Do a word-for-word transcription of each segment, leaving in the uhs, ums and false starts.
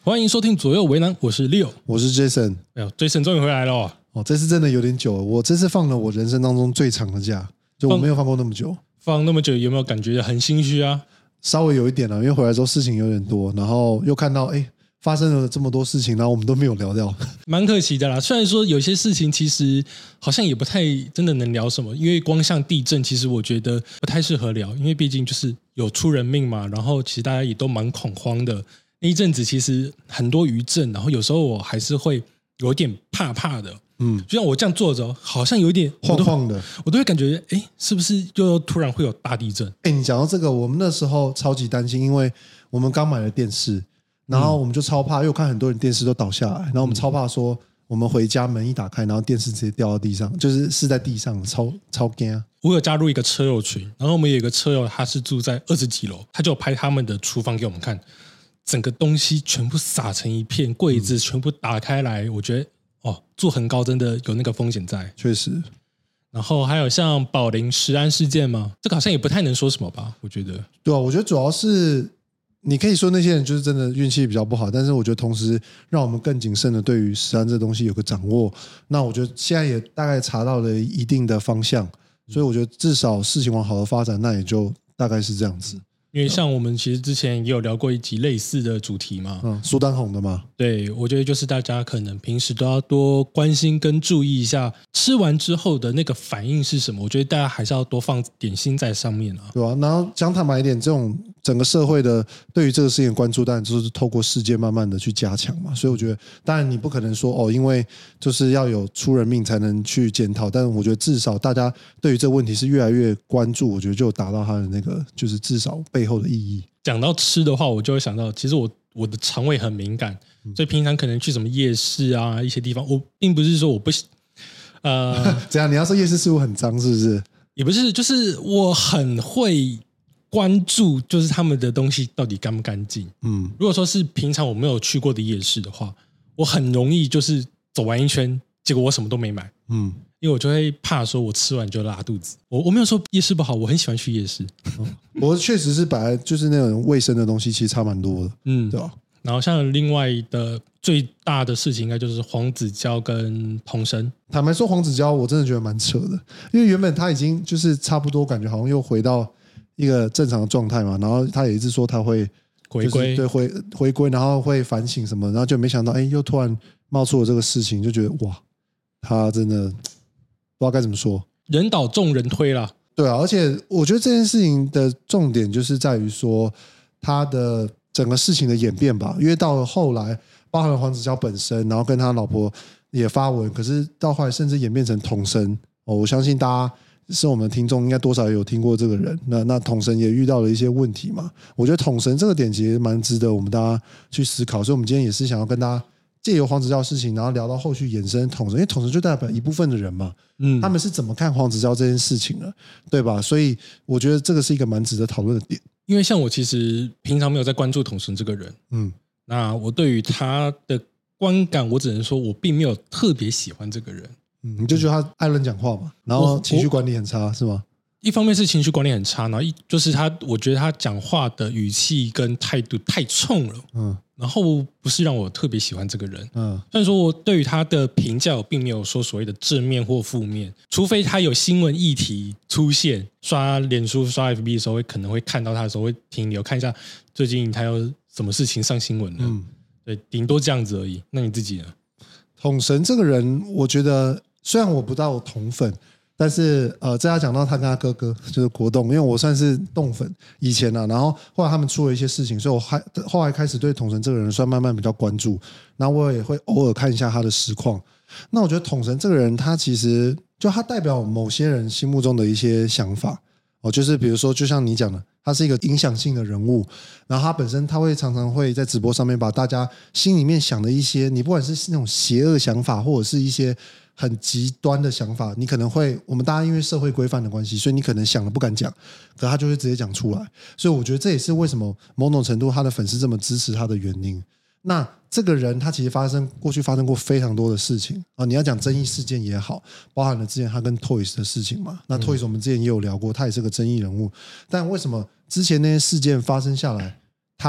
欢迎收听左右为难，我是 Leo， 我是 Jason。 哎呦 ，Jason 终于回来了哦！ 哦，这次真的有点久了，我这次放了我人生当中最长的假，就我没有放过那么久。 放那么久，有没有感觉很心虚啊？ 稍微有一点了，因为回来之后事情有点多，然后又看到哎发生了这么多事情，然后我们都没有聊掉， 蛮可惜的啦。虽然说有些事情其实好像也不太真的能聊什么，因为光像地震，其实我觉得不太适合聊，因为毕竟就是有出人命嘛，然后其实大家也都蛮恐慌的。那一阵子其实很多余震，然后有时候我还是会有点怕怕的。嗯，就像我这样坐着，好像有点晃晃的， 我都会感觉，哎，是不是又突然会有大地震？ 哎，你讲到这个，我们那时候超级担心，因为我们刚买了电视，然后我们就超怕，因为我看很多人电视都倒下来，然后我们超怕说，我们回家门一打开，然后电视直接掉到地上，就是是在地上，超超惊啊！ 我有加入一个车友群，然后我们有一个车友，他是住在二十几楼，他就拍他们的厨房给我们看。整个东西全部撒成一片，柜子全部打开来，我觉得哦，住很高真的有那个风险在， 确实。 然后还有像宝林食安事件嘛，这个好像也不太能说什么吧？我觉得， 对啊，我觉得主要是你可以说那些人就是真的运气比较不好，但是我觉得同时让我们更谨慎的对于食安这东西有个掌握。那我觉得现在也大概查到了一定的方向，所以我觉得至少事情往好的发展，那也就大概是这样子。 因为像我们其实之前也有聊过一集类似的主题嘛， 嗯，苏丹红的嘛， 对，我觉得就是大家可能平时都要多关心跟注意一下，吃完之后的那个反应是什么。我觉得大家还是要多放点心在上面啊， 对吧、啊？然后讲坦白一点，这种整个社会的对于这个事情的关注，当然就是透过事件慢慢的去加强嘛。所以我觉得，当然你不可能说哦，因为就是要有出人命才能去检讨，但我觉得至少大家对于这个问题是越来越关注，我觉得就达到它的那个就是至少背后的意义。 讲到吃的话，我就会想到，其实我我的肠胃很敏感，所以平常可能去什么夜市啊一些地方，我并不是说我不呃， 怎样？你要说夜市事物很脏是不是？ 也不是，就是我很会关注，就是他们的东西到底干不干净。嗯，如果说是平常我没有去过的夜市的话，我很容易就是走完一圈，结果我什么都没买。嗯。因为我就会怕说我吃完就拉肚子。我我没有说夜市不好，我很喜欢去夜市。 哦、我确实是本来就是那种卫生的东西其实差蛮多的，嗯，对吧？ 然后像另外的最大的事情应该就是黄子佼跟童声。 坦白说黄子佼我真的觉得蛮扯的，因为原本他已经就是差不多感觉好像又回到一个正常的状态嘛，然后他也一直说他会回归， 对，回回归，然后会反省什么，然后就没想到哎又突然冒出了这个事情，就觉得哇，他真的不知道该怎么说， 人倒众人推啦。 对啊，而且我觉得这件事情的重点就是在于说他的整个事情的演变吧，因为到了后来包含了黄子佼本身，然后跟他老婆也发文，可是到后来甚至演变成童声、哦、我相信大家是我们的听众应该多少也有听过这个人，那那童声也遇到了一些问题嘛，我觉得童声这个点其实蛮值得我们大家去思考，所以我们今天也是想要跟大家借由黄子佼的事情，然后聊到后续衍生统神，因为统神就代表一部分的人嘛，嗯，他们是怎么看黄子佼这件事情的，对吧？所以我觉得这个是一个蛮值得讨论的点。 因为像我其实平常没有在关注统神这个人，嗯，那我对于他的观感，我只能说我并没有特别喜欢这个人。 嗯，你就觉得他爱乱讲话嘛，然后情绪管理很差，是吗？ 一方面是情绪管理很差，然后一就是他，我觉得他讲话的语气跟态度太冲了，嗯。然后不是让我特别喜欢这个人，嗯，虽然说我对于他的评价我并没有说所谓的正面或负面，除非他有新闻议题出现，刷脸书刷 F B 的时候会可能会看到他的时候会停留看一下最近他有什么事情上新闻了，嗯，对，顶多这样子而已。那你自己呢？ 统神这个人，我觉得虽然我不到统粉。但是呃，这要讲到他跟他哥哥就是国栋，因为我算是栋粉以前啊，然后后来他们出了一些事情，所以我还后来开始对统神这个人算慢慢比较关注，然后我也会偶尔看一下他的实况。那我觉得统神这个人，他其实就他代表某些人心目中的一些想法哦，就是比如说，就像你讲的，他是一个影响性的人物，然后他本身他会常常会在直播上面把大家心里面想的一些，你不管是那种邪恶想法，或者是一些很极端的想法，你可能会我们大家因为社会规范的关系，所以你可能想了不敢讲，可他就会直接讲出来。所以我觉得这也是为什么某种程度他的粉丝这么支持他的原因。那这个人他其实发生过去发生过非常多的事情啊，你要讲争议事件也好，包含了之前他跟 Toys 的事情嘛。那 Toys 我们之前也有聊过，他也是个争议人物，但为什么之前那些事件发生下来，他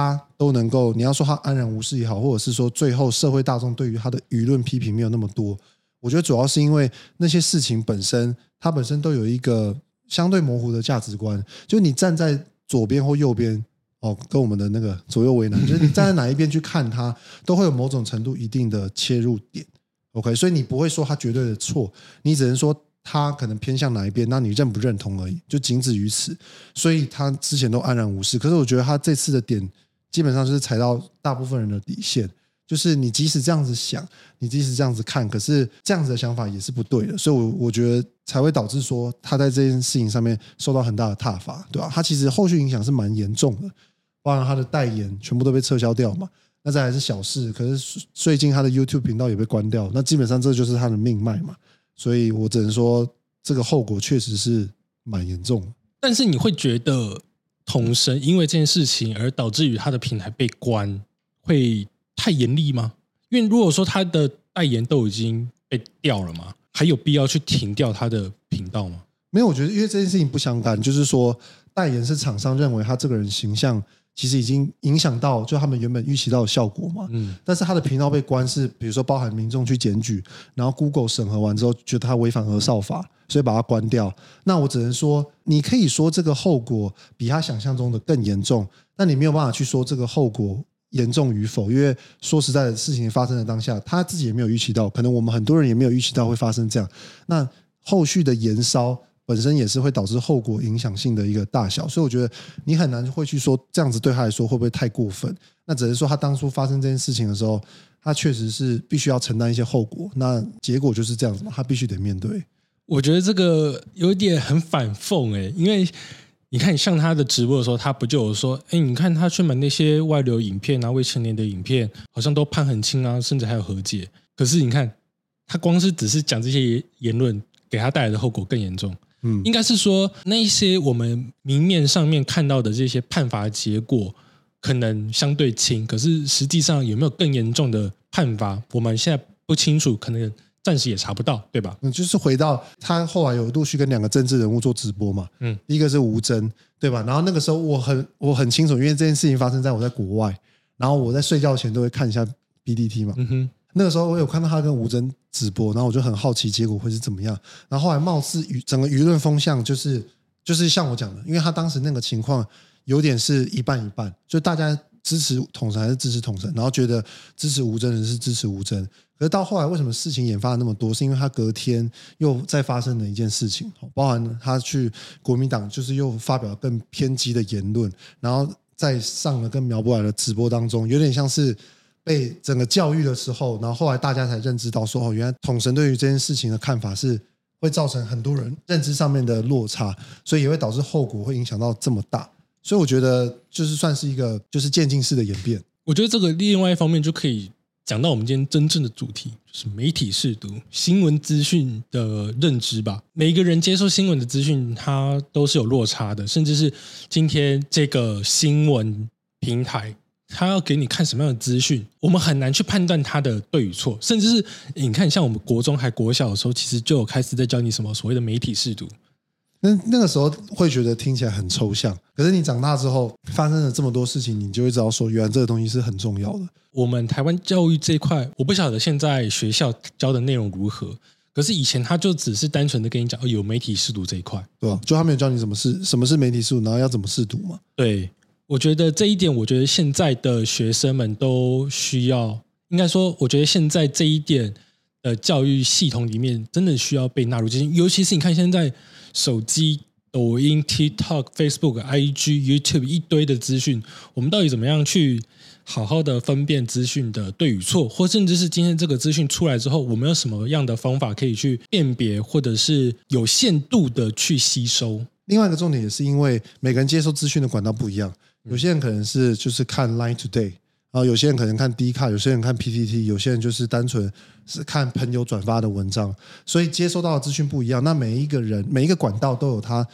都能够，你要说他安然无事也好，或者是说最后社会大众对于他的舆论批评没有那么多，我觉得主要是因为那些事情本身它本身都有一个相对模糊的价值观，就你站在左边或右边哦，跟我们的那个左右为难，就是你站在哪一边去看它都会有某种程度一定的切入点 OK， 所以你不会说它绝对的错，你只能说他可能偏向哪一边，那你认不认同而已，就仅止于此。所以他之前都安然无事，可是我觉得他这次的点基本上就是踩到大部分人的底线，就是你即使这样子想，你即使这样子看，可是这样子的想法也是不对的，所以我我觉得才会导致说他在这件事情上面受到很大的挞伐，对吧？他其实后续影响是蛮严重的，包含他的代言全部都被撤销掉嘛，那这还是小事，可是最近他的 YouTube 频道也被关掉，那基本上这就是他的命脉嘛。所以我只能说这个后果确实是蛮严重的。 但是你会觉得统神因为这件事情而导致于他的平台被关会太严厉吗？因为如果说他的代言都已经被掉了嘛，还有必要去停掉他的频道吗？ 没有，我觉得因为这件事情不相干，就是说代言是厂商认为他这个人形象其实已经影响到就他们原本预期到的效果嘛，嗯，但是他的频道被关是比如说包含民众去检举，然后 Google 审核完之后觉得他违反儿少法，所以把它关掉。那我只能说你可以说这个后果比他想象中的更严重，但你没有办法去说这个后果严重与否，因为说实在的事情发生的当下他自己也没有预期到，可能我们很多人也没有预期到会发生这样，那后续的延烧本身也是会导致后果影响性的一个大小，所以我觉得你很难会去说这样子对他来说会不会太过分，那只是说他当初发生这件事情的时候他确实是必须要承担一些后果，那结果就是这样子嘛，他必须得面对。 我觉得这个有点很反讽耶，因为你看像他的直播的时候他不就有说哎，你看他去买那些外流影片啊未成年的影片好像都判很轻啊，甚至还有和解，可是你看他光是只是讲这些言论给他带来的后果更严重。嗯，应该是说那一些我们明面上面看到的这些判罚结果可能相对轻，可是实际上有没有更严重的判罚我们现在不清楚，可能暂时也查不到，对吧？ 嗯，就是回到他后来有陆续跟两个政治人物做直播嘛，嗯，第一个是吴峥，对吧？然后那个时候我很我很清楚，因为这件事情发生在我在国外，然后我在睡觉前都会看一下 B D T 嘛，嗯哼，那个时候我有看到他跟吴峥直播，然后我就很好奇结果会是怎么样，然后后来貌似整个舆论风向就是就是像我讲的，因为他当时那个情况有点是一半一半，就大家支持统神还是支持统神，然后觉得支持吴峥人是支持吴峥，可是到后来为什么事情演发了那么多，是因为他隔天又再发生了一件事情，包含他去国民党就是又发表更偏激的言论，然后在上了跟苗博雅的直播当中有点像是被整个教育的时候，然后后来大家才认知到说哦，原来统神对于这件事情的看法是会造成很多人认知上面的落差，所以也会导致后果会影响到这么大，所以我觉得就是算是一个就是渐进式的演变。 我觉得这个另外一方面就可以讲到我们今天真正的主题，就是媒体识读新闻资讯的认知吧。每一个人接受新闻的资讯它都是有落差的，甚至是今天这个新闻平台他要给你看什么样的资讯，我们很难去判断他的对与错，甚至是你看像我们国中还国小的时候其实就有开始在教你什么所谓的媒体识读， 那那个时候会觉得听起来很抽象，可是你长大之后发生了这么多事情，你就会知道说原来这个东西是很重要的。 我们台湾教育这一块我不晓得现在学校教的内容如何，可是以前他就只是单纯的跟你讲、哦、有媒体识读这一块， 对吧？就他没有教你什么是什么是媒体识读，然后要怎么识读嘛。 对，我觉得这一点我觉得现在的学生们都需要，应该说我觉得现在这一点的教育系统里面真的需要被纳入进去，尤其是你看现在手机抖音 TikTok、Facebook、I G、YouTube 一堆的资讯，我们到底怎么样去好好的分辨资讯的对与错，或甚至是今天这个资讯出来之后我们有什么样的方法可以去辨别，或者是有限度的去吸收。 另外一个重点也是因为每个人接受资讯的管道不一样，有些人可能是就是看 Line Today， 然后有些人可能看 D 卡，有些人看 P T T， 有些人就是单纯是看朋友转发的文章，所以接收到的资讯不一样。那每一个人每一个管道都有他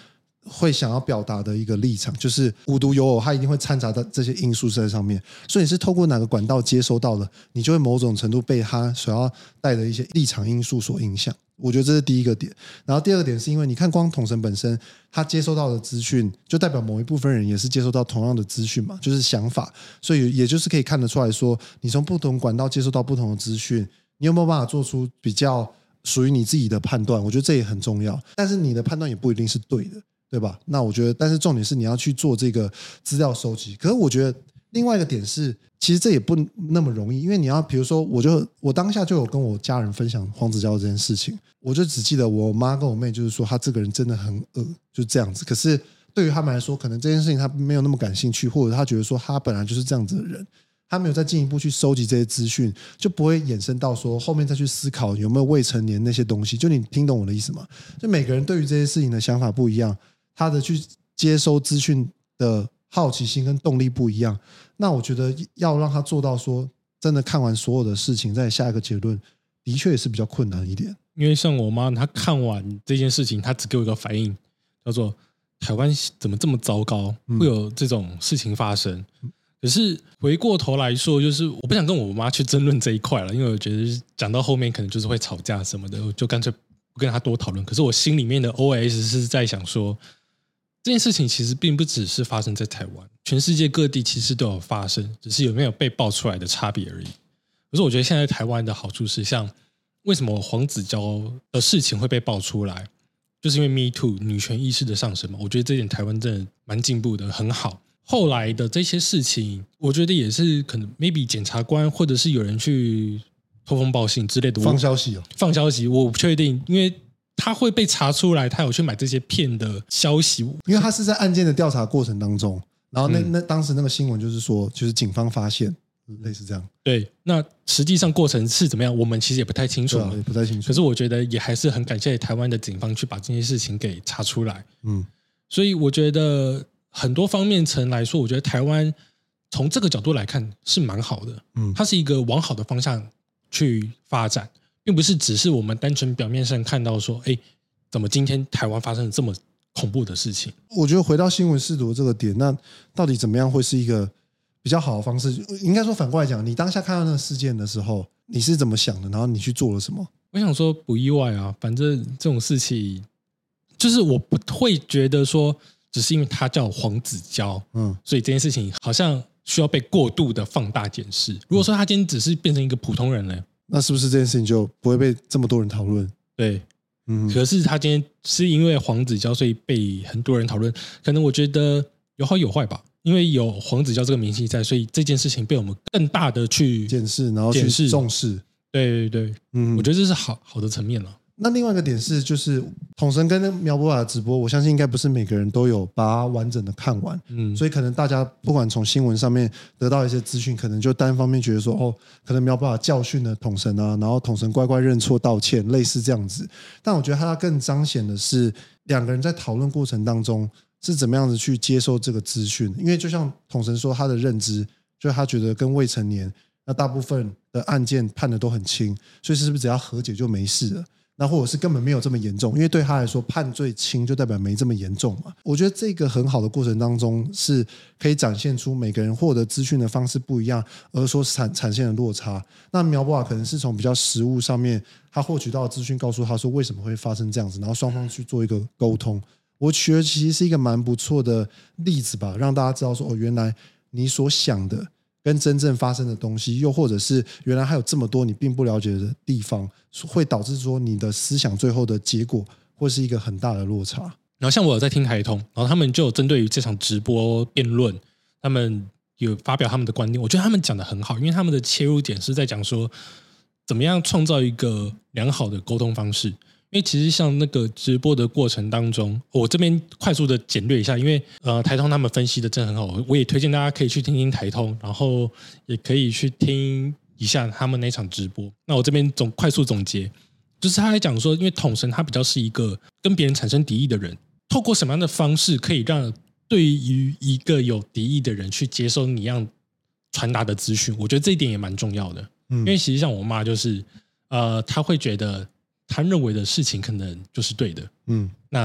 会想要表达的一个立场，就是无独有偶，它一定会掺杂到这些因素在上面。所以你是透过哪个管道接收到的，你就会某种程度被他所要带的一些立场因素所影响。我觉得这是第一个点。然后第二个点是因为你看光统神本身他接收到的资讯就代表某一部分人也是接收到同样的资讯嘛，就是想法，所以也就是可以看得出来说你从不同管道接收到不同的资讯，你有没有办法做出比较属于你自己的判断，我觉得这也很重要。但是你的判断也不一定是对的，对吧？那我觉得但是重点是你要去做这个资料收集。可是我觉得另外一个点是其实这也不那么容易，因为你要比如说我就我当下就有跟我家人分享黄子佼这件事情，我就只记得我妈跟我妹就是说他这个人真的很恶，就这样子。可是对于他们来说可能这件事情他没有那么感兴趣，或者他觉得说他本来就是这样子的人，他没有再进一步去收集这些资讯，就不会衍生到说后面再去思考有没有未成年那些东西。就你听懂我的意思吗？就每个人对于这些事情的想法不一样，他的去接收资讯的好奇心跟动力不一样，那我觉得要让他做到说真的看完所有的事情再下一个结论，的确也是比较困难一点。 因为像我妈她看完这件事情，她只给我一个反应叫做台湾怎么这么糟糕，会有这种事情发生。嗯，可是回过头来说，就是我不想跟我妈去争论这一块了，因为我觉得讲到后面可能就是会吵架什么的，我就干脆不跟她多讨论。可是我心里面的 O S 是在想说，这件事情其实并不只是发生在台湾，全世界各地其实都有发生，只是有没有被爆出来的差别而已。可是我觉得现在台湾的好处是，像为什么黄子佼的事情会被爆出来，就是因为 Me Too 女权意识的上升嘛。我觉得这点台湾真的蛮进步的，很好。后来的这些事情，我觉得也是可能 maybe 检察官或者是有人去通风报信之类的放消息哦， 放消息，我不确定，因为他会被查出来，他有去买这些片的消息， 因为他是在案件的调查过程当中，然后那、嗯、那当时那个新闻就是说，就是警方发现类似这样。 对，那实际上过程是怎么样，我们其实也不太清楚， 啊、也不太清楚。 可是我觉得也还是很感谢台湾的警方去把这些事情给查出来。嗯，所以我觉得很多方面层来说，我觉得台湾从这个角度来看是蛮好的。嗯，它是一个往好的方向去发展，并不是只是我们单纯表面上看到说，哎，怎么今天台湾发生了这么恐怖的事情。 我觉得回到新闻识读这个点，那到底怎么样会是一个比较好的方式？应该说反过来讲，你当下看到那个事件的时候你是怎么想的，然后你去做了什么？ 我想说不意外啊，反正这种事情就是我不会觉得说只是因为他叫黄子佼，嗯，所以这件事情好像需要被过度的放大检视。如果说他今天只是变成一个普通人呢， 那是不是这件事情就不会被这么多人讨论？ 对，嗯，可是他今天是因为黄子佼所以被很多人讨论，可能我觉得有好有坏吧。因为有黄子佼这个名气在，所以这件事情被我们更大的去检视，然后去重视。 对对对，嗯，我觉得这是好好的层面了。 那另外一个点是，就是统神跟苗博雅的直播，我相信应该不是每个人都有把它完整的看完，嗯，所以可能大家不管从新闻上面得到一些资讯，可能就单方面觉得说，哦，可能苗博雅教训了统神啊，然后统神乖乖认错道歉，类似这样子。但我觉得他更彰显的是两个人在讨论过程当中是怎么样子去接受这个资讯。因为就像统神说，他的认知就是他觉得跟未成年，那大部分的案件判的都很轻，所以是不是只要和解就没事了？那或者是根本没有这么严重，因为对他来说判最轻就代表没这么严重嘛。我觉得这个很好的过程当中是可以展现出每个人获得资讯的方式不一样，而说产产现的落差。那苗博雅可能是从比较实务上面他获取到的资讯告诉他说为什么会发生这样子，然后双方去做一个沟通。我觉得其实是一个蛮不错的例子吧，让大家知道说，哦，原来你所想的跟真正发生的东西，又或者是原来还有这么多你并不了解的地方，会导致说你的思想最后的结果会是一个很大的落差。 然后像我有在听台通，然后他们就有针对于这场直播辩论，他们有发表他们的观点，我觉得他们讲的很好，因为他们的切入点是在讲说怎么样创造一个良好的沟通方式。因为其实像那个直播的过程当中，我这边快速的简略一下，因为呃台通他们分析的真的很好，我也推荐大家可以去听听台通，然后也可以去听一下他们那场直播。那我这边总快速总结，就是他在讲说，因为统神他比较是一个跟别人产生敌意的人，透过什么样的方式可以让对于一个有敌意的人去接受你要传达的资讯，我觉得这一点也蛮重要的。嗯，因为其实像我妈就是呃，她会觉得他认为的事情可能就是对的，嗯，那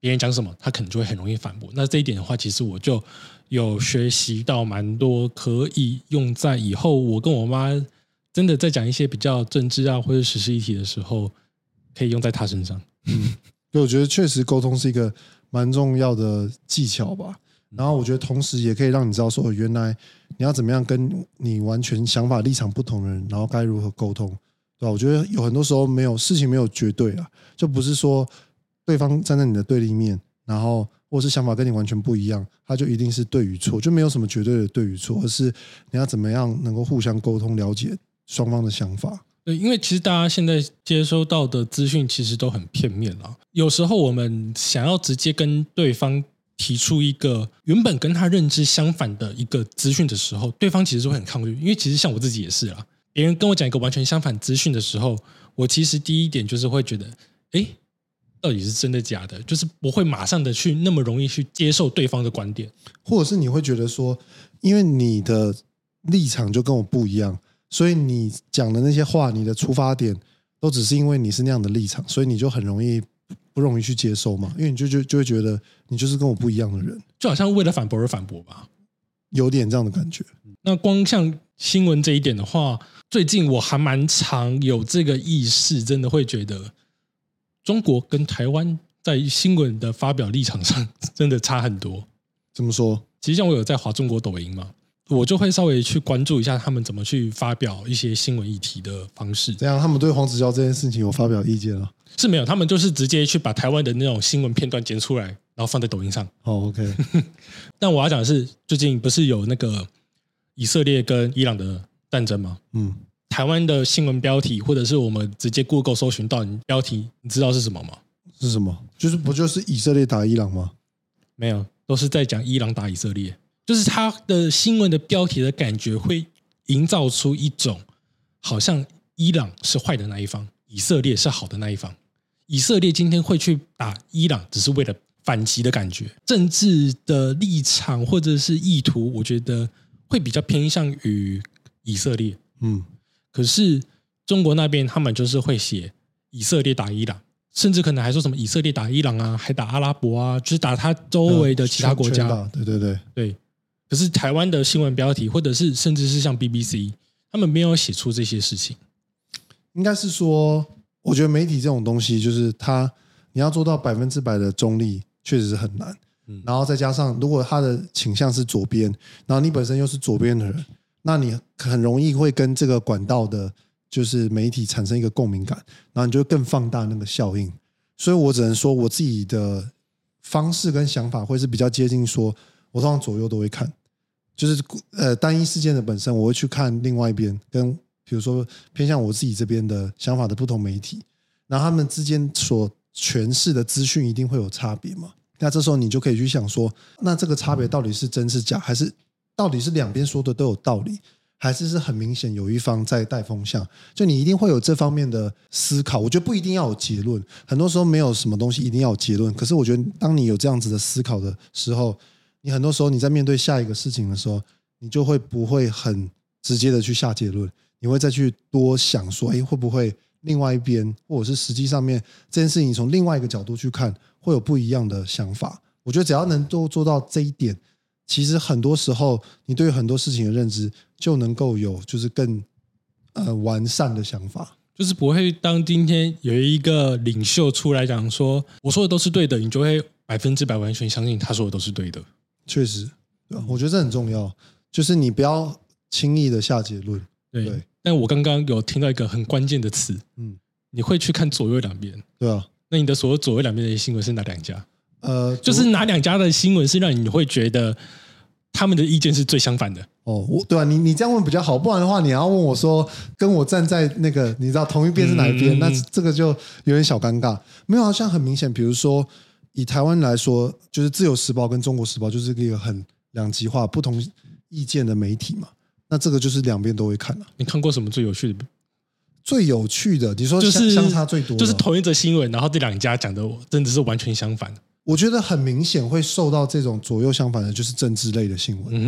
别人讲什么，他可能就会很容易反驳。那这一点的话，其实我就有学习到蛮多，可以用在以后我跟我妈真的在讲一些比较政治啊或者时事议题的时候，可以用在她身上。 嗯，对，我觉得确实沟通是一个蛮重要的技巧吧。然后我觉得同时也可以让你知道说，原来你要怎么样跟你完全想法立场不同的人，然后该如何沟通，对吧？我觉得有很多时候没有事情没有绝对啊，就不是说对方站在你的对立面，然后或是想法跟你完全不一样，他就一定是对与错，就没有什么绝对的对与错，而是你要怎么样能够互相沟通，了解双方的想法。 对，因为其实大家现在接收到的资讯其实都很片面啦，有时候我们想要直接跟对方提出一个原本跟他认知相反的一个资讯的时候，对方其实会很抗拒。因为其实像我自己也是啦，别人跟我讲一个完全相反资讯的时候，我其实第一点就是会觉得，诶，到底是真的假的，就是不会马上的去那么容易去接受对方的观点， 或者是你会觉得说，因为你的立场就跟我不一样，所以你讲的那些话，你的出发点都只是因为你是那样的立场，所以你就很容易不容易去接受嘛，因为你就就就会觉得你就是跟我不一样的人， 就好像为了反驳而反驳吧， 有点这样的感觉。 那光像新闻这一点的话，最近我还蛮常有这个意识，真的会觉得中国跟台湾在新闻的发表立场上真的差很多。 怎么说？ 其实像我有在滑中国抖音嘛，我就会稍微去关注一下他们怎么去发表一些新闻议题的方式。 这样，他们对黄子佼这件事情有发表意见了？ 是没有，他们就是直接去把台湾的那种新闻片段剪出来，然后放在抖音上。 哦 ，OK。 但我要讲的是，最近不是有那个以色列跟伊朗的战争吗？嗯。台湾的新闻标题，或者是我们直接 Google 搜寻到标题，你知道是什么吗？ 是什么？就是不就是以色列打伊朗吗？ 没有，都是在讲伊朗打以色列。就是他的新闻的标题的感觉会营造出一种好像伊朗是坏的那一方，以色列是好的那一方。以色列今天会去打伊朗，只是为了反击的感觉。政治的立场或者是意图，我觉得会比较偏向于以色列。嗯。可是中国那边他们就是会写以色列打伊朗，甚至可能还说什么以色列打伊朗啊，还打阿拉伯啊，就是打他周围的其他国家。 对对对对。可是台湾的新闻标题，或者是甚至是像 B B C， 他们没有写出这些事情。 应该是说，我觉得媒体这种东西，就是它你要做到百分之百的中立，确实是很难。嗯、然后再加上，如果他的倾向是左边，然后你本身又是左边的人。那你很容易会跟这个管道的就是媒体产生一个共鸣感，然后你就更放大那个效应。所以我只能说我自己的方式跟想法会是比较接近说，我通常左右都会看，就是呃单一事件的本身我会去看另外一边，跟比如说偏向我自己这边的想法的不同媒体，然后他们之间所诠释的资讯一定会有差别嘛。那这时候你就可以去想说，那这个差别到底是真是假，还是到底是两边说的都有道理，还是是很明显有一方在带风向，就你一定会有这方面的思考。我觉得不一定要有结论，很多时候没有什么东西一定要有结论，可是我觉得当你有这样子的思考的时候，你很多时候你在面对下一个事情的时候，你就会不会很直接的去下结论，你会再去多想说，诶，会不会另外一边，或者是实际上面这件事情从另外一个角度去看，会有不一样的想法。我觉得只要能够做到这一点，其实很多时候你对于很多事情的认知就能够有就是更呃完善的想法， 就是不会当今天有一个领袖出来讲说我说的都是对的，你就会百分之百完全相信他说的都是对的。 确实，对吧？我觉得这很重要，就是你不要轻易的下结论。 对，对，但我刚刚有听到一个很关键的词，嗯，你会去看左右两边， 对啊。 那你的所有左右两边的新闻是哪两家？ 呃， 就是哪两家的新闻是让你会觉得他们的意见是最相反的？ 哦，我对啊，你你这样问比较好，不然的话，你要问我说跟我站在那个你知道同一边是哪一边，嗯、那这个就有点小尴尬。没有，好像很明显，比如说以台湾来说，就是《自由时报》跟《中国时报》就是一个很两极化、不同意见的媒体嘛。那这个就是两边都会看了、啊。 你看过什么最有趣的？ 最有趣的，你说就是相差最多的， 就是同一则新闻，然后这两家讲的真的是完全相反。 我觉得很明显会受到这种左右相反的，就是政治类的新闻。嗯哼，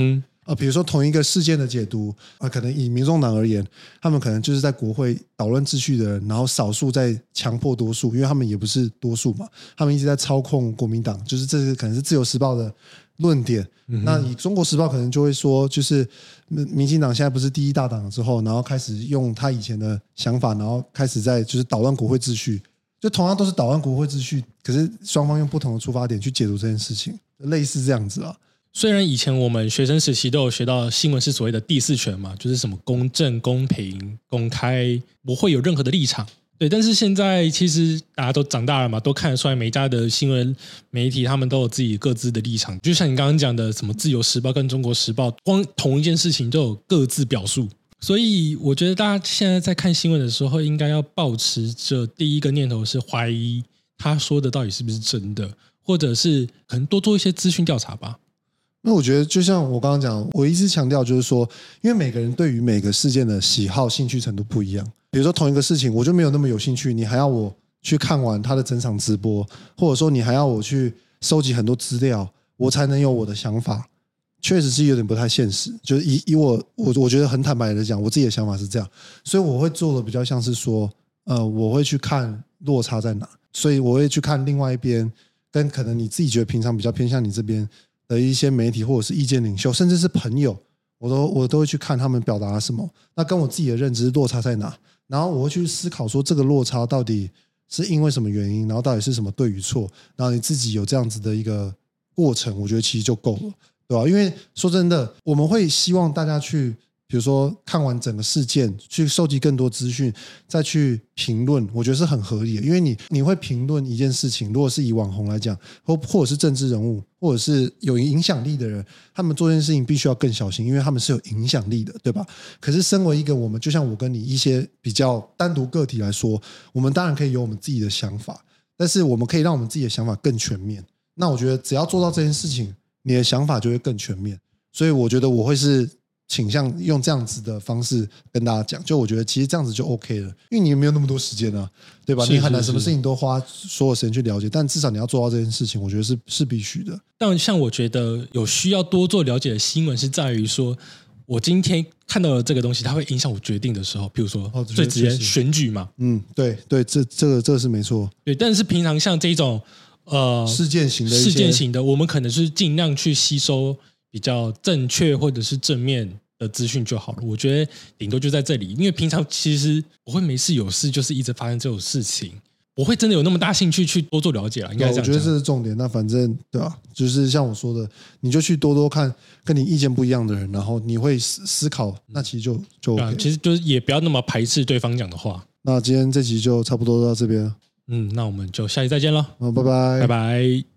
呃，比如说同一个事件的解读，呃，可能以民众党而言，他们可能就是在国会捣乱秩序的人，然后少数在强迫多数，因为他们也不是多数嘛，他们一直在操控国民党，就是这是可能是自由时报的论点。嗯、那以中国时报可能就会说，就是民进党现在不是第一大党之后，然后开始用他以前的想法，然后开始在就是捣乱国会秩序，就同样都是捣乱国会秩序，可是双方用不同的出发点去解读这件事情，类似这样子啊。 虽然以前我们学生时期都有学到新闻是所谓的第四权嘛，就是什么公正、公平、公开，不会有任何的立场。对，但是现在其实大家都长大了嘛，都看得出来每一家的新闻媒体他们都有自己各自的立场。就像你刚刚讲的，什么自由时报跟中国时报，光同一件事情都有各自表述。所以我觉得大家现在在看新闻的时候，应该要抱持着第一个念头是怀疑他说的到底是不是真的，或者是可能多做一些资讯调查吧。 那我觉得就像我刚刚讲，我一直强调就是说，因为每个人对于每个事件的喜好兴趣程度不一样，比如说同一个事情我就没有那么有兴趣，你还要我去看完他的整场直播，或者说你还要我去收集很多资料我才能有我的想法，确实是有点不太现实。就是以以我我我觉得很坦白的讲，我自己的想法是这样，所以我会做的比较像是说呃，我会去看落差在哪，所以我会去看另外一边跟可能你自己觉得平常比较偏向你这边的一些媒体或者是意见领袖，甚至是朋友，我都我都会去看他们表达了什么，那跟我自己的认知落差在哪，然后我会去思考说这个落差到底是因为什么原因，然后到底是什么对与错，然后你自己有这样子的一个过程，我觉得其实就够了，对吧？因为说真的，我们会希望大家去比如说看完整个事件去收集更多资讯再去评论，我觉得是很合理的。因为你你会评论一件事情，如果是以网红来讲，或或者是政治人物，或者是有影响力的人，他们做这件事情必须要更小心，因为他们是有影响力的，对吧？可是身为一个我们就像我跟你一些比较单独个体来说，我们当然可以有我们自己的想法，但是我们可以让我们自己的想法更全面。那我觉得只要做到这件事情，你的想法就会更全面。所以我觉得我会是倾向用这样子的方式跟大家讲，就我觉得其实这样子就 OK 了，因为你没有那么多时间啊，对吧？你很难什么事情都花所有时间去了解，但至少你要做到这件事情，我觉得是是必须的。 但像我觉得有需要多做了解的新闻是在于说，我今天看到了这个东西，它会影响我决定的时候，譬如说、哦、最直接选举嘛， 嗯，对对，这这个这个是没错， 对。但是平常像这种呃事件型的事件型的，我们可能是尽量去吸收比较正确或者是正面的资讯就好了。我觉得顶多就在这里，因为平常其实我会没事有事，就是一直发生这种事情，我会真的有那么大兴趣去多做了解了。应该这样讲， 我觉得这是重点。那反正对吧、啊，就是像我说的，你就去多多看跟你意见不一样的人，然后你会思思考，那其实就就 OK、啊、 其实就是也不要那么排斥对方讲的话。 那今天这集就差不多到这边。 嗯，那我们就下期再见了。 好，拜拜， 拜拜。